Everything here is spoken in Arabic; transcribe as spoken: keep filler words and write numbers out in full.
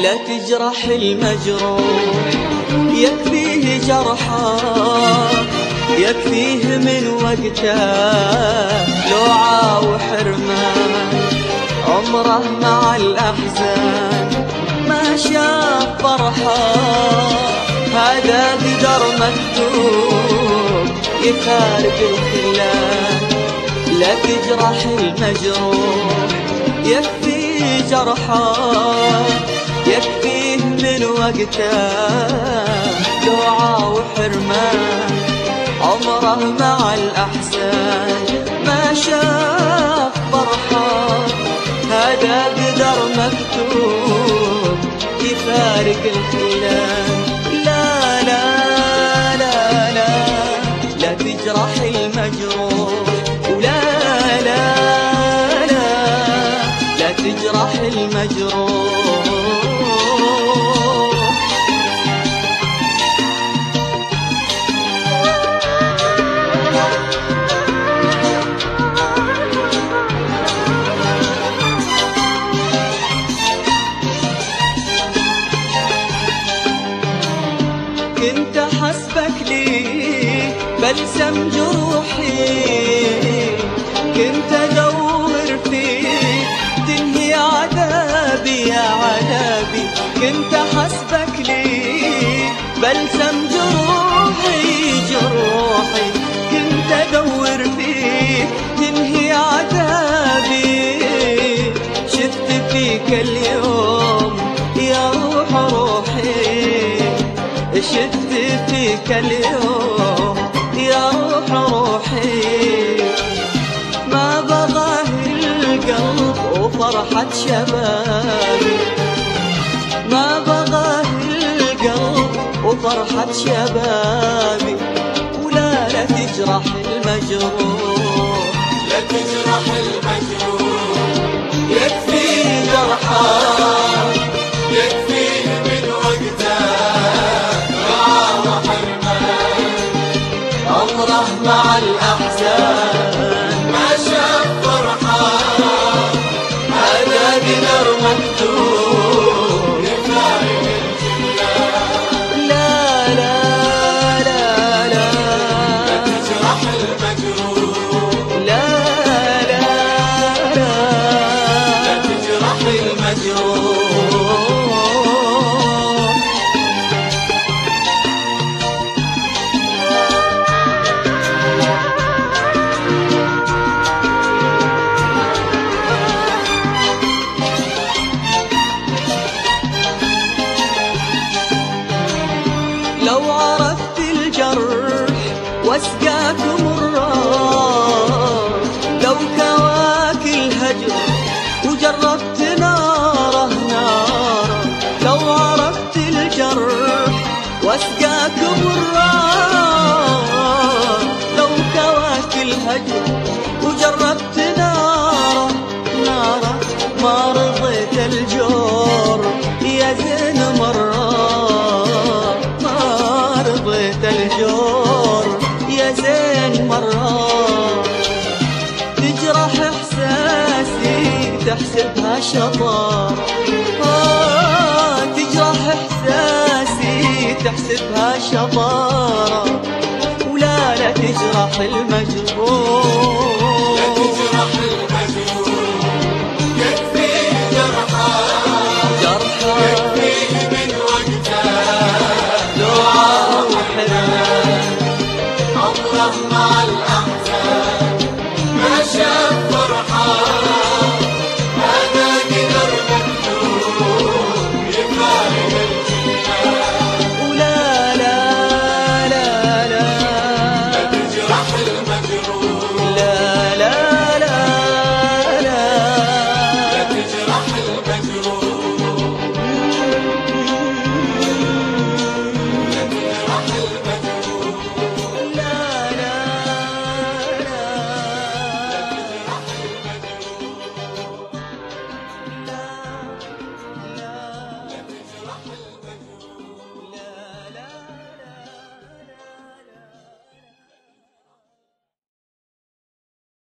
لا تجرح المجروح، يكفيه جرحه يكفيه من وقته لوعة وحرمان. عمره مع الأحزان ما شاف فرحة، هذا قدر مكتوب يفارق الخلان. لا تجرح المجروح، يكفيه جرحه يكفيه من وقته لوعة وحرمان. عمره مع الأحزان ما شاف فرحة، هذا قدر مكتوب يفارق الخلان. لا لا لا لا لا تجرح المجروح، ولا لا لا لا تجرح المجروح. كنت حسبك لي بلسم جروحي، كنت ادور فيك تنهي عذابي يا عذابي. كنت حسبك لي بلسم جروحي جروحي، كنت ادور فيك تنهي عذابي. شفت فيك اليوم يا روح روحي، شفت فيك اليوم يا روح روحي. ما بغاه القلب وفرحة شبابي، ما بغاه القلب وفرحة شبابي. ولا لا تجرح المجروح، لا تجرح المجروح، يكفيه جرحه يكفيه من وقته عمره مع الأحزان ما شاف فرحة، هذا قدر مكتوب يفارق الخلان. لا لا لا لا لا تجرح المجروح، لا لا لا لا تجرح المجروح. لو عرفت الجرح واسقاك مرار، لو كواك الهجر وجربت ناره ناره. لو عرفت الجرح واسقاك مرار، لو كواك الهجر وجربت ناره ناره. ما رضيت الجور يا زين مرة، الجور يا زين مرة. تجرح إحساسي تحسبها شطارة، آه تجرح إحساسي تحسبها شطارة. ولا لا تجرح المجروح، لا تجرح المجروح، يكفيه جرحه جرحه يكفيه من وقته لوعة وحرمان. عمره مع الأحزان